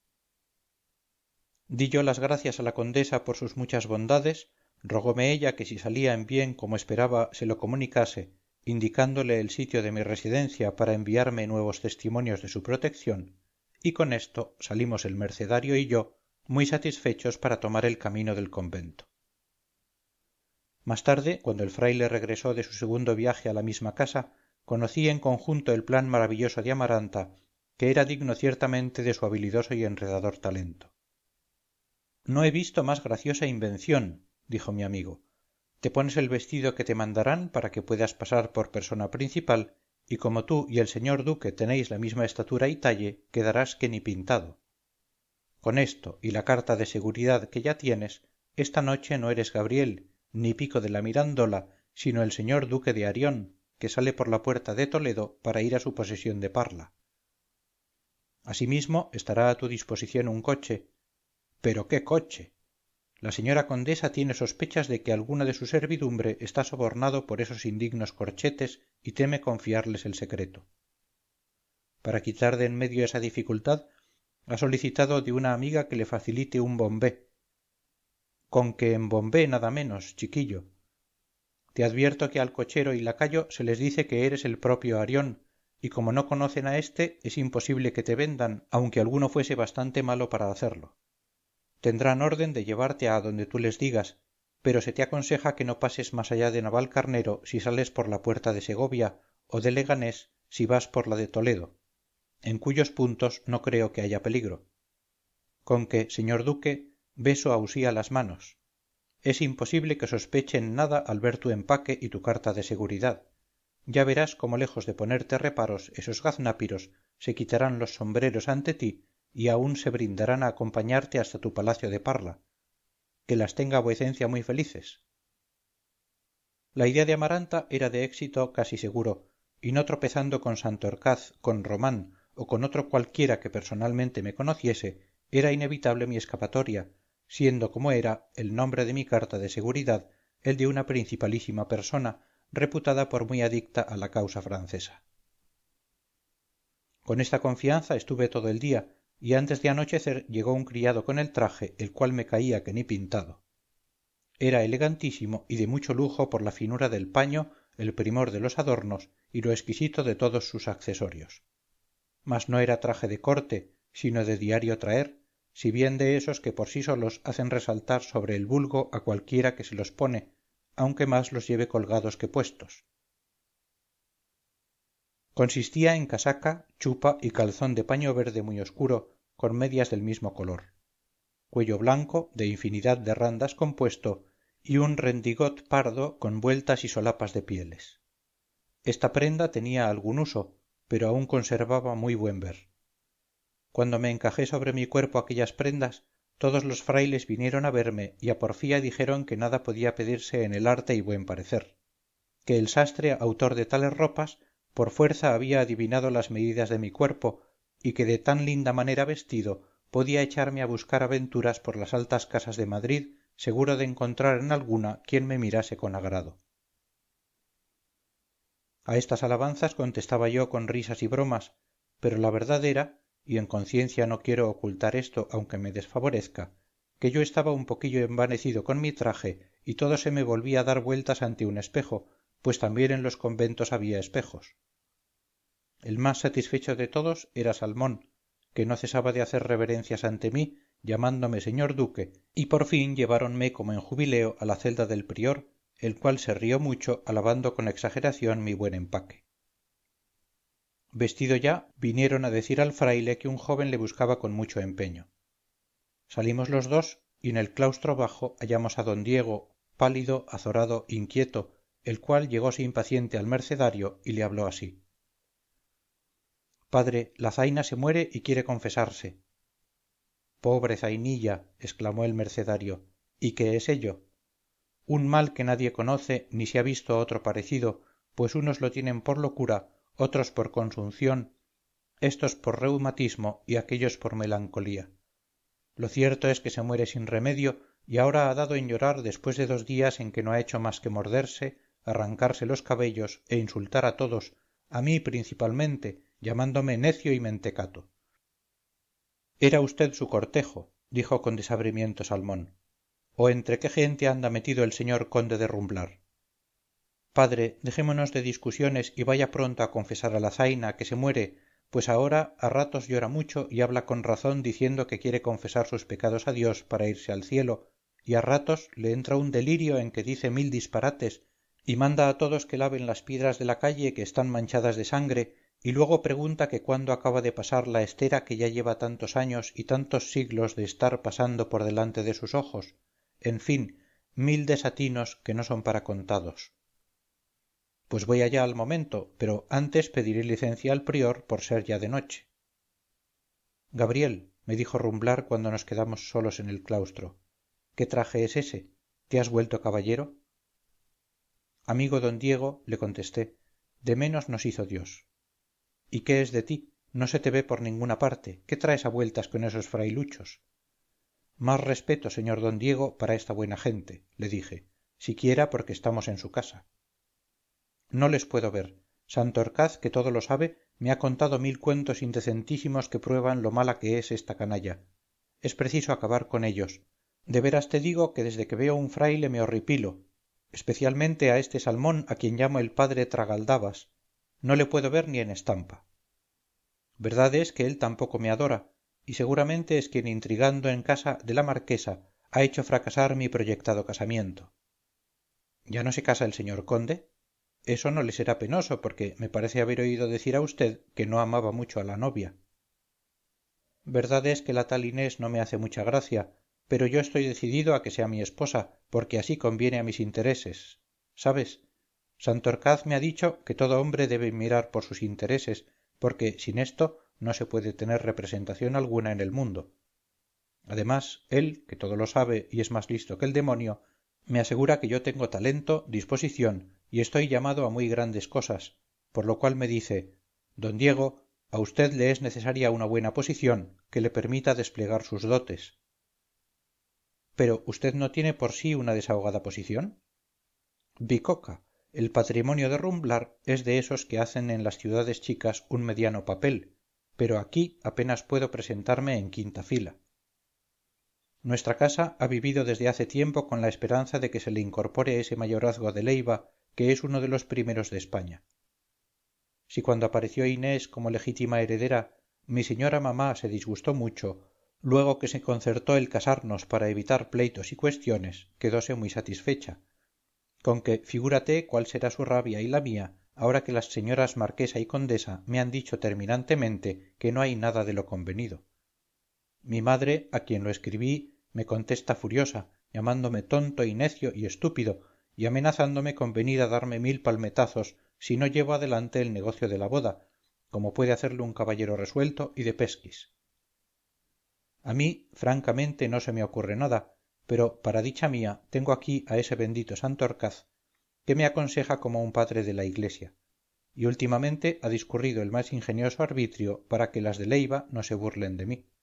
Di yo las gracias a la condesa por sus muchas bondades, rogóme ella que si salía en bien como esperaba se lo comunicase, indicándole el sitio de mi residencia para enviarme nuevos testimonios de su protección, y con esto salimos el mercenario y yo muy satisfechos para tomar el camino del convento. Más tarde, cuando el fraile regresó de su segundo viaje a la misma casa, conocí en conjunto el plan maravilloso de Amaranta, que era digno ciertamente de su habilidoso y enredador talento. No he visto más graciosa invención, dijo mi amigo. Te pones el vestido que te mandarán para que puedas pasar por persona principal y como tú y el señor duque tenéis la misma estatura y talle quedarás que ni pintado. Con esto y la carta de seguridad que ya tienes, esta noche no eres Gabriel ni Pico de la Mirandola, sino el señor duque de Arión, que sale por la puerta de Toledo para ir a su posesión de Parla. Asimismo estará a tu disposición un coche. ¿Pero qué coche? La señora condesa tiene sospechas de que alguno de su servidumbre está sobornado por esos indignos corchetes y teme confiarles el secreto. Para quitar de en medio esa dificultad, ha solicitado de una amiga que le facilite un bombé. Con que en bombé nada menos, chiquillo. Te advierto que al cochero y lacayo se les dice que eres el propio Arión, y como no conocen a éste, es imposible que te vendan, aunque alguno fuese bastante malo para hacerlo. Tendrán orden de llevarte a donde tú les digas, pero se te aconseja que no pases más allá de Navalcarnero si sales por la puerta de Segovia, o de Leganés si vas por la de Toledo, en cuyos puntos no creo que haya peligro. Con que, señor duque, beso a Usía las manos. Es imposible que sospechen nada al ver tu empaque y tu carta de seguridad. Ya verás cómo lejos de ponerte reparos esos gaznápiros se quitarán los sombreros ante ti y aún se brindarán a acompañarte hasta tu palacio de Parla. Que las tenga vuecencia muy felices. La idea de Amaranta era de éxito casi seguro, y no tropezando con Santorcaz, con Román o con otro cualquiera que personalmente me conociese, era inevitable mi escapatoria, siendo como era el nombre de mi carta de seguridad el de una principalísima persona reputada por muy adicta a la causa francesa. Con esta confianza estuve todo el día, y antes de anochecer llegó un criado con el traje, el cual me caía que ni pintado. Era elegantísimo y de mucho lujo por la finura del paño, el primor de los adornos y lo exquisito de todos sus accesorios. Mas no era traje de corte, sino de diario traer, si bien de esos que por sí solos hacen resaltar sobre el vulgo a cualquiera que se los pone, aunque más los lleve colgados que puestos. Consistía en casaca, chupa y calzón de paño verde muy oscuro, con medias del mismo color, cuello blanco, de infinidad de randas compuesto, y un rendigot pardo con vueltas y solapas de pieles. Esta prenda tenía algún uso, pero aún conservaba muy buen ver. Cuando me encajé sobre mi cuerpo aquellas prendas, todos los frailes vinieron a verme y a porfía dijeron que nada podía pedirse en el arte y buen parecer, que el sastre autor de tales ropas por fuerza había adivinado las medidas de mi cuerpo y que de tan linda manera vestido podía echarme a buscar aventuras por las altas casas de Madrid, seguro de encontrar en alguna quien me mirase con agrado. A estas alabanzas contestaba yo con risas y bromas, pero la verdad era, y en conciencia no quiero ocultar esto aunque me desfavorezca, que yo estaba un poquillo envanecido con mi traje y todo se me volvía a dar vueltas ante un espejo, pues también en los conventos había espejos. El más satisfecho de todos era Salmón, que no cesaba de hacer reverencias ante mí, llamándome señor duque, y por fin lleváronme como en jubileo a la celda del prior, el cual se rió mucho alabando con exageración mi buen empaque. Vestido ya, vinieron a decir al fraile que un joven le buscaba con mucho empeño. Salimos los dos y en el claustro bajo hallamos a don Diego, pálido, azorado, inquieto, el cual llegóse impaciente al mercenario y le habló así: padre, la zaina se muere y quiere confesarse. Pobre zainilla, exclamó el mercenario, ¿y qué es ello? Un mal que nadie conoce ni se ha visto otro parecido, pues unos lo tienen por locura, otros por consunción, éstos por reumatismo y aquéllos por melancolía. Lo cierto es que se muere sin remedio y ahora ha dado en llorar después de 2 días en que no ha hecho más que morderse, arrancarse los cabellos e insultar a todos, a mí principalmente, llamándome necio y mentecato. Era usted su cortejo, dijo con desabrimiento Salmón, o entre qué gente anda metido el señor conde de Rumblar. Padre, dejémonos de discusiones y vaya pronto a confesar a la zaina que se muere, pues ahora a ratos llora mucho y habla con razón diciendo que quiere confesar sus pecados a Dios para irse al cielo, y a ratos le entra un delirio en que dice 1000 disparates y manda a todos que laven las piedras de la calle que están manchadas de sangre, y luego pregunta que cuándo acaba de pasar la estera que ya lleva tantos años y tantos siglos de estar pasando por delante de sus ojos, en fin, 1000 desatinos que no son para contados. Pues voy allá al momento, pero antes pediré licencia al prior por ser ya de noche. Gabriel, me dijo Rumblar cuando nos quedamos solos en el claustro, ¿qué traje es ese? ¿Te has vuelto caballero? Amigo don Diego, le contesté, de menos nos hizo Dios. ¿Y qué es de ti? No se te ve por ninguna parte. ¿Qué traes a vueltas con esos frailuchos? Más respeto, señor don Diego, para esta buena gente, le dije, siquiera porque estamos en su casa. No les puedo ver. Santorcaz, que todo lo sabe, me ha contado 1000 cuentos indecentísimos que prueban lo mala que es esta canalla. Es preciso acabar con ellos. De veras te digo que desde que veo un fraile me horripilo, especialmente a este Salmón a quien llamo el padre Tragaldabas. No le puedo ver ni en estampa. Verdad es que él tampoco me adora, y seguramente es quien intrigando en casa de la marquesa ha hecho fracasar mi proyectado casamiento. ¿Ya no se casa el señor conde? Eso no le será penoso, porque me parece haber oído decir a usted que no amaba mucho a la novia. Verdad es que la tal Inés no me hace mucha gracia, pero yo estoy decidido a que sea mi esposa, porque así conviene a mis intereses. ¿Sabes? Santorcaz me ha dicho que todo hombre debe mirar por sus intereses, porque sin esto no se puede tener representación alguna en el mundo. Además, él, que todo lo sabe y es más listo que el demonio, me asegura que yo tengo talento, disposición y estoy llamado a muy grandes cosas, por lo cual me dice, don Diego, a usted le es necesaria una buena posición que le permita desplegar sus dotes. ¿Pero usted no tiene por sí una desahogada posición? Bicoca, el patrimonio de Rumblar es de esos que hacen en las ciudades chicas un mediano papel, pero aquí apenas puedo presentarme en quinta fila. Nuestra casa ha vivido desde hace tiempo con la esperanza de que se le incorpore ese mayorazgo de Leiva, que es uno de los primeros de España. Si cuando apareció Inés como legítima heredera, mi señora mamá se disgustó mucho, luego que se concertó el casarnos para evitar pleitos y cuestiones, quedóse muy satisfecha. Con que figúrate cuál será su rabia y la mía, ahora que las señoras marquesa y condesa me han dicho terminantemente que no hay nada de lo convenido. Mi madre, a quien lo escribí, me contesta furiosa, llamándome tonto y necio y estúpido, y amenazándome con venir a darme 1000 palmetazos si no llevo adelante el negocio de la boda, como puede hacerlo un caballero resuelto y de pesquis. A mí, francamente, no se me ocurre nada, pero, para dicha mía, tengo aquí a ese bendito Santorcaz, que me aconseja como un padre de la iglesia, y últimamente ha discurrido el más ingenioso arbitrio para que las de Leiva no se burlen de mí.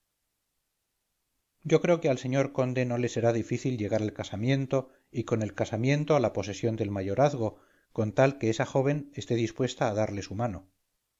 Yo creo que al señor conde no le será difícil llegar al casamiento y con el casamiento a la posesión del mayorazgo, con tal que esa joven esté dispuesta a darle su mano.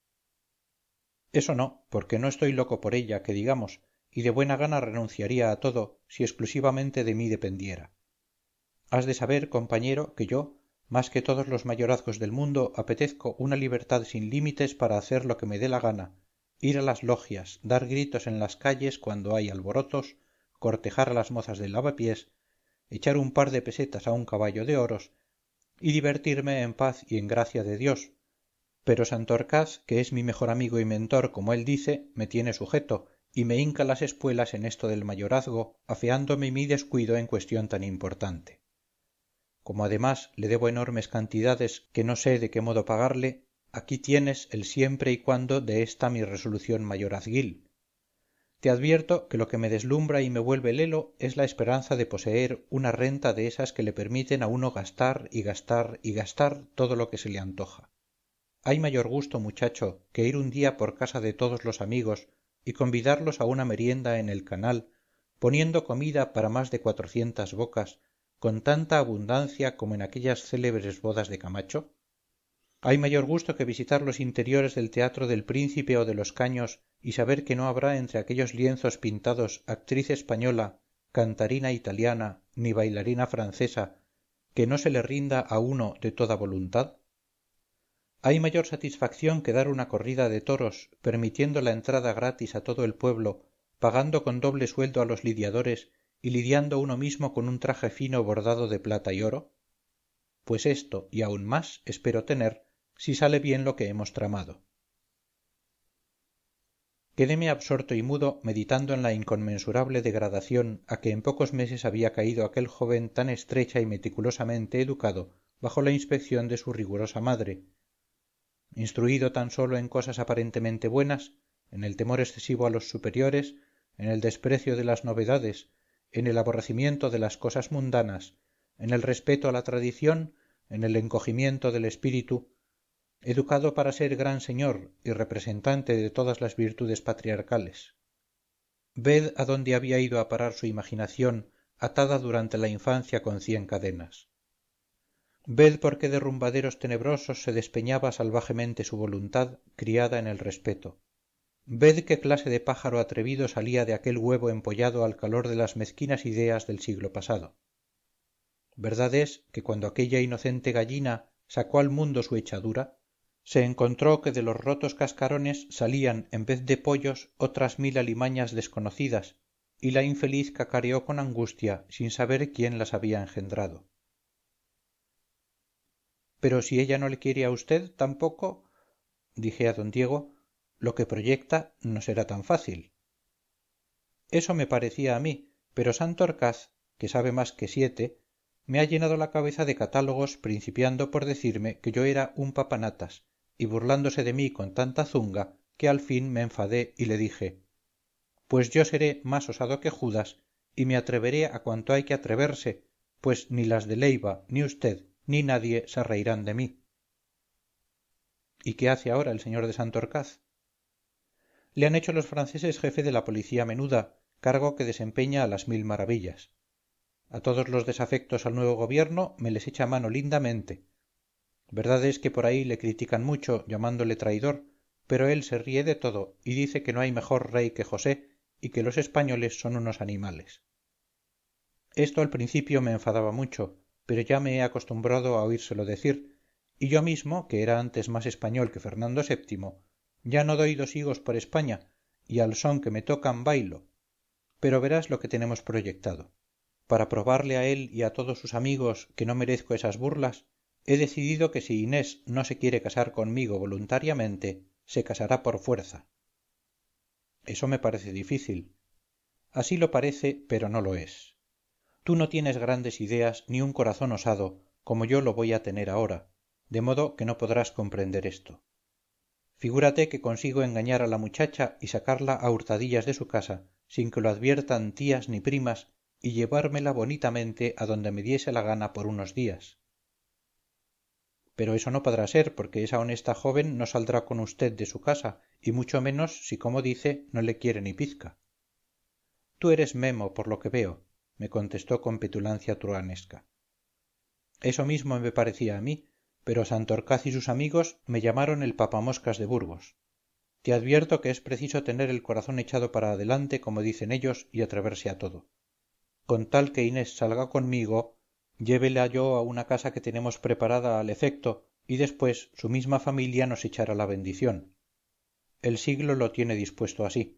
Eso no, porque no estoy loco por ella, que digamos, y de buena gana renunciaría a todo si exclusivamente de mí dependiera. Has de saber, compañero, que yo, más que todos los mayorazgos del mundo, apetezco una libertad sin límites para hacer lo que me dé la gana, ir a las logias, dar gritos en las calles cuando hay alborotos, cortejar a las mozas del lavapiés, echar un par de pesetas a un caballo de oros y divertirme en paz y en gracia de Dios. Pero Santorcaz, que es mi mejor amigo y mentor, como él dice, me tiene sujeto y me hinca las espuelas en esto del mayorazgo, afeándome mi descuido en cuestión tan importante. Como además le debo enormes cantidades que no sé de qué modo pagarle, aquí tienes el siempre y cuando de esta mi resolución mayorazguil. Te advierto que lo que me deslumbra y me vuelve lelo es la esperanza de poseer una renta de esas que le permiten a uno gastar y gastar y gastar todo lo que se le antoja. Hay mayor gusto, muchacho, que ir un día por casa de todos los amigos y convidarlos a una merienda en el canal, poniendo comida para más de 400 bocas, con tanta abundancia como en aquellas célebres bodas de Camacho. Hay mayor gusto que visitar los interiores del Teatro del Príncipe o de los Caños y saber que no habrá entre aquellos lienzos pintados actriz española, cantarina italiana ni bailarina francesa que no se le rinda a uno de toda voluntad. Hay mayor satisfacción que dar una corrida de toros, permitiendo la entrada gratis a todo el pueblo, pagando con doble sueldo a los lidiadores y lidiando uno mismo con un traje fino bordado de plata y oro. Pues esto y aún más espero tener si sale bien lo que hemos tramado. Quedéme absorto y mudo meditando en la inconmensurable degradación a que en pocos meses había caído aquel joven tan estrecha y meticulosamente educado bajo la inspección de su rigurosa madre, instruido tan sólo en cosas aparentemente buenas, en el temor excesivo a los superiores, en el desprecio de las novedades, en el aborrecimiento de las cosas mundanas, en el respeto a la tradición, en el encogimiento del espíritu, educado para ser gran señor y representante de todas las virtudes patriarcales. Ved a dónde había ido a parar su imaginación, atada durante la infancia con 100 cadenas. Ved por qué derrumbaderos tenebrosos se despeñaba salvajemente su voluntad, criada en el respeto. Ved qué clase de pájaro atrevido salía de aquel huevo empollado al calor de las mezquinas ideas del siglo pasado. Verdad es que cuando aquella inocente gallina sacó al mundo su echadura, se encontró que de los rotos cascarones salían en vez de pollos otras 1000 alimañas desconocidas, y la infeliz cacareó con angustia sin saber quién las había engendrado. pero si ella no le quiere a usted tampoco, dije a don Diego, lo que proyecta no será tan fácil. Eso me parecía a mí, pero Santorcaz, que sabe más que 7, me ha llenado la cabeza de catálogos, principiando por decirme que yo era un papanatas, y burlándose de mí con tanta zunga que al fin me enfadé y le dije: pues yo seré más osado que Judas y me atreveré a cuanto hay que atreverse, pues ni las de Leiva, ni usted, ni nadie se reirán de mí. ¿Y qué hace ahora el señor de Santorcaz? Le han hecho los franceses jefe de la policía menuda, cargo que desempeña a las 1000 maravillas. A todos los desafectos al nuevo gobierno me les echa mano lindamente. Verdad es que por ahí le critican mucho, llamándole traidor, pero él se ríe de todo y dice que no hay mejor rey que José y que los españoles son unos animales. Esto al principio me enfadaba mucho, pero ya me he acostumbrado a oírselo decir, y yo mismo, que era antes más español que Fernando VII, ya no doy 2 higos por España, y al son que me tocan bailo. Pero verás lo que tenemos proyectado. Para probarle a él y a todos sus amigos que no merezco esas burlas, he decidido que si Inés no se quiere casar conmigo voluntariamente, se casará por fuerza. Eso me parece difícil. Así lo parece, pero no lo es. Tú no tienes grandes ideas ni un corazón osado, como yo lo voy a tener ahora, de modo que no podrás comprender esto. Figúrate que consigo engañar a la muchacha y sacarla a hurtadillas de su casa, sin que lo adviertan tías ni primas, y llevármela bonitamente a donde me diese la gana por unos días. Pero eso no podrá ser, porque esa honesta joven no saldrá con usted de su casa, y mucho menos si, como dice, no le quiere ni pizca. Tú eres memo, por lo que veo, me contestó con petulancia truhanesca. Eso mismo me parecía a mí, pero Santorcaz y sus amigos me llamaron el papamoscas de Burgos. Te advierto que es preciso tener el corazón echado para adelante, como dicen ellos, y atreverse a todo. Con tal que Inés salga conmigo, llévela yo a una casa que tenemos preparada al efecto, y después su misma familia nos echará la bendición. El siglo lo tiene dispuesto así.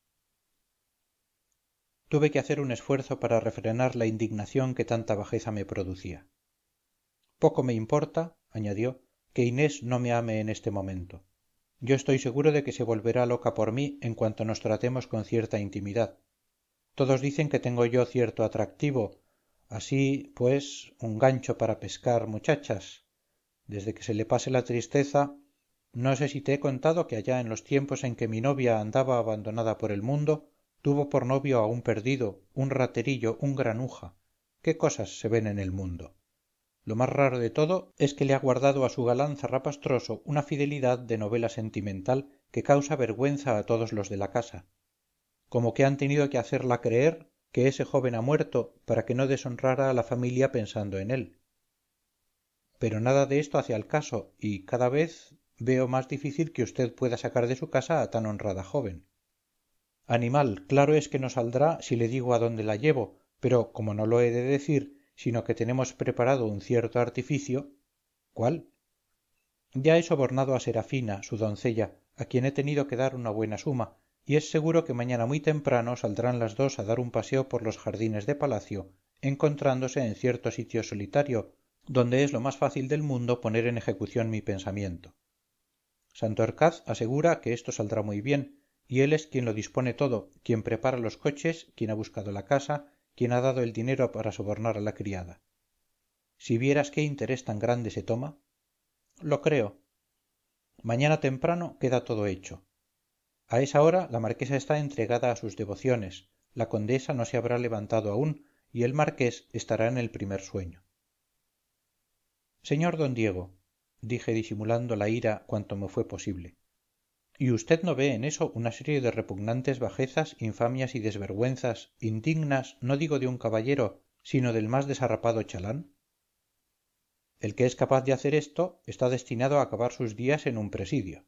Tuve que hacer un esfuerzo para refrenar la indignación que tanta bajeza me producía. Poco me importa, añadió, que Inés no me ame en este momento. Yo estoy seguro de que se volverá loca por mí en cuanto nos tratemos con cierta intimidad. Todos dicen que tengo yo cierto atractivo, así, pues, un gancho para pescar muchachas. Desde que se le pase la tristeza, no sé si te he contado que allá en los tiempos en que mi novia andaba abandonada por el mundo, tuvo por novio a un perdido, un raterillo, un granuja. ¿Qué cosas se ven en el mundo? Lo más raro de todo es que le ha guardado a su galán zarrapastroso una fidelidad de novela sentimental que causa vergüenza a todos los de la casa. Como que han tenido que hacerla creer que ese joven ha muerto para que no deshonrara a la familia pensando en él. Pero nada de esto hace al caso, y cada vez veo más difícil que usted pueda sacar de su casa a tan honrada joven. Animal, claro es que no saldrá si le digo a dónde la llevo, pero como no lo he de decir, sino que tenemos preparado un cierto artificio. ¿Cuál? Ya he sobornado a Serafina, su doncella, a quien he tenido que dar una buena suma, y es seguro que mañana muy temprano saldrán las dos a dar un paseo por los jardines de palacio, encontrándose en cierto sitio solitario, donde es lo más fácil del mundo poner en ejecución mi pensamiento. Santorcaz asegura que esto saldrá muy bien, y él es quien lo dispone todo, quien prepara los coches, quien ha buscado la casa, quien ha dado el dinero para sobornar a la criada. si vieras qué interés tan grande se toma. Lo creo. Mañana temprano queda todo hecho. A esa hora la marquesa está entregada a sus devociones, la condesa no se habrá levantado aún y el marqués estará en el primer sueño. Señor don Diego, dije disimulando la ira cuanto me fue posible, ¿y usted no ve en eso una serie de repugnantes bajezas, infamias y desvergüenzas, indignas no digo de un caballero, sino del más desarrapado chalán? El que es capaz de hacer esto está destinado a acabar sus días en un presidio.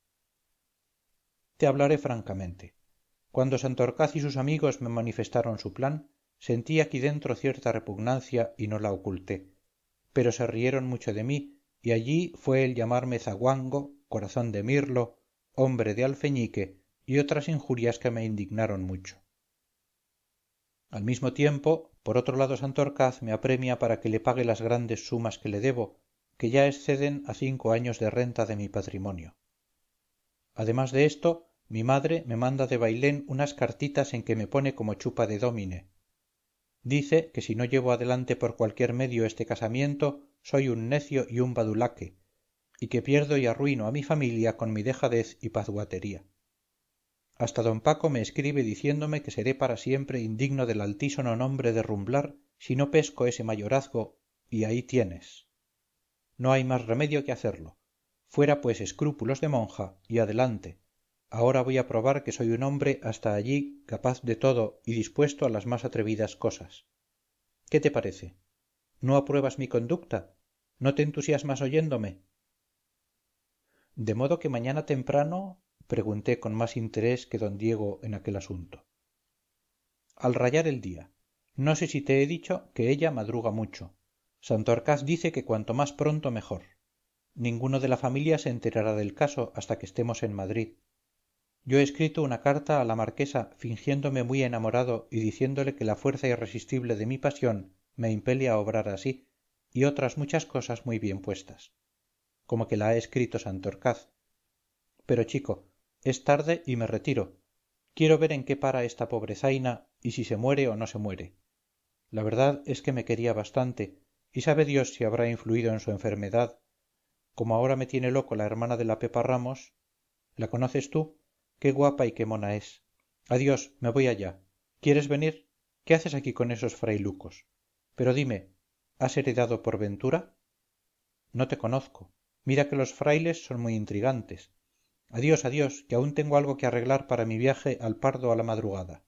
Te hablaré francamente. Cuando Santorcaz y sus amigos me manifestaron su plan, sentí aquí dentro cierta repugnancia y no la oculté, pero se rieron mucho de mí y allí fue el llamarme zaguango, corazón de mirlo, hombre de alfeñique y otras injurias que me indignaron mucho. Al mismo tiempo, por otro lado, Santorcaz me apremia para que le pague las grandes sumas que le debo, que ya exceden a 5 años de renta de mi patrimonio. Además de esto, mi madre me manda de Bailén unas cartitas en que me pone como chupa de dómine. Dice que si no llevo adelante por cualquier medio este casamiento, soy un necio y un badulaque, y que pierdo y arruino a mi familia con mi dejadez y pazguatería. Hasta don Paco me escribe diciéndome que seré para siempre indigno del altísono nombre de Rumblar si no pesco ese mayorazgo, y ahí tienes. No hay más remedio que hacerlo. Fuera pues escrúpulos de monja, y adelante. Ahora voy a probar que soy un hombre hasta allí capaz de todo y dispuesto a las más atrevidas cosas. ¿Qué te parece? ¿No apruebas mi conducta? ¿No te entusiasmas oyéndome? De modo que mañana temprano, pregunté con más interés que don Diego en aquel asunto. Al rayar el día. No sé si te he dicho que ella madruga mucho. Santorcaz dice que cuanto más pronto mejor. Ninguno de la familia se enterará del caso hasta que estemos en Madrid. Yo he escrito una carta a la marquesa fingiéndome muy enamorado y diciéndole que la fuerza irresistible de mi pasión me impele a obrar así, y otras muchas cosas muy bien puestas, como que la ha escrito Santorcaz. Pero chico, es tarde y me retiro. Quiero ver en qué para esta pobre zaina y si se muere o no se muere. La verdad es que me quería bastante, y sabe Dios si habrá influido en su enfermedad. Como ahora me tiene loco la hermana de la Pepa Ramos. ¿La conoces tú? Qué guapa y qué mona es. Adiós, me voy allá. ¿Quieres venir? ¿Qué haces aquí con esos frailucos? Pero dime, ¿has heredado por ventura? No te conozco. Mira que los frailes son muy intrigantes. Adiós, adiós, que aún tengo algo que arreglar para mi viaje al Pardo a la madrugada.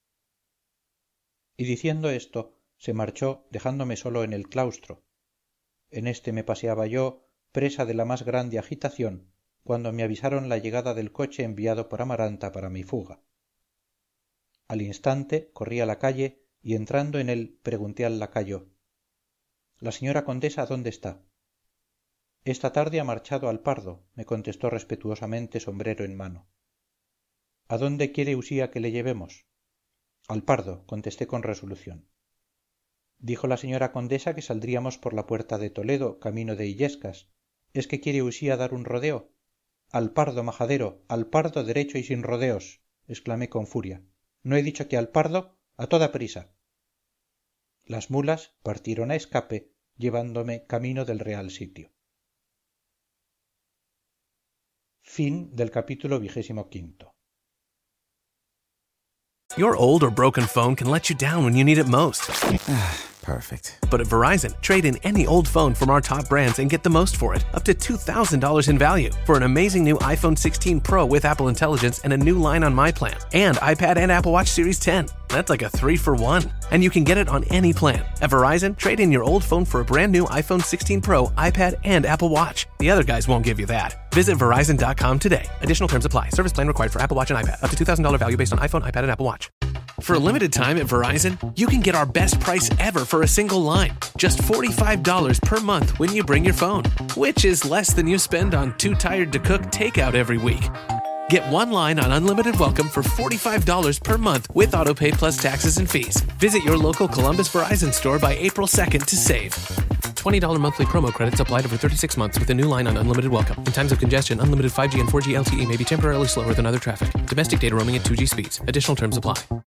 Y diciendo esto, se marchó dejándome solo en el claustro. En este me paseaba yo, presa de la más grande agitación, cuando me avisaron la llegada del coche enviado por Amaranta para mi fuga. Al instante corrí a la calle y entrando en él pregunté al lacayo: ¿La señora condesa dónde está? Esta tarde ha marchado al Pardo, me contestó respetuosamente, sombrero en mano. ¿A dónde quiere Usía que le llevemos? Al Pardo, contesté con resolución. Dijo la señora condesa que saldríamos por la puerta de Toledo, camino de Illescas. ¿Es que quiere Usía dar un rodeo? Al Pardo, majadero, al Pardo derecho y sin rodeos, exclamé con furia. ¿No he dicho que al Pardo? A toda prisa. Las mulas partieron a escape, llevándome camino del real sitio. Fin del capítulo 25. Your old or broken phone can let you down when you need it most. Perfect. But at Verizon, trade in any old phone from our top brands and get the most for it, up to $2,000 in value, for an amazing new iPhone 16 Pro with Apple Intelligence and a new line on My Plan, and iPad and Apple Watch Series 10. That's like a 3-for-1. And you can get it on any plan. At Verizon, trade in your old phone for a brand new iPhone 16 Pro, iPad, and Apple Watch. The other guys won't give you that. Visit Verizon.com today. Additional terms apply. Service plan required for Apple Watch and iPad. Up to $2,000 value based on iPhone, iPad, and Apple Watch. For a limited time at Verizon, you can get our best price ever for a single line. Just $45 per month when you bring your phone, which is less than you spend on Too Tired to Cook takeout every week. Get one line on Unlimited Welcome for $45 per month with AutoPay plus taxes and fees. Visit your local Columbus Verizon store by April 2nd to save. $20 monthly promo credits applied over 36 months with a new line on Unlimited Welcome. In times of congestion, unlimited 5G and 4G LTE may be temporarily slower than other traffic. Domestic data roaming at 2G speeds. Additional terms apply.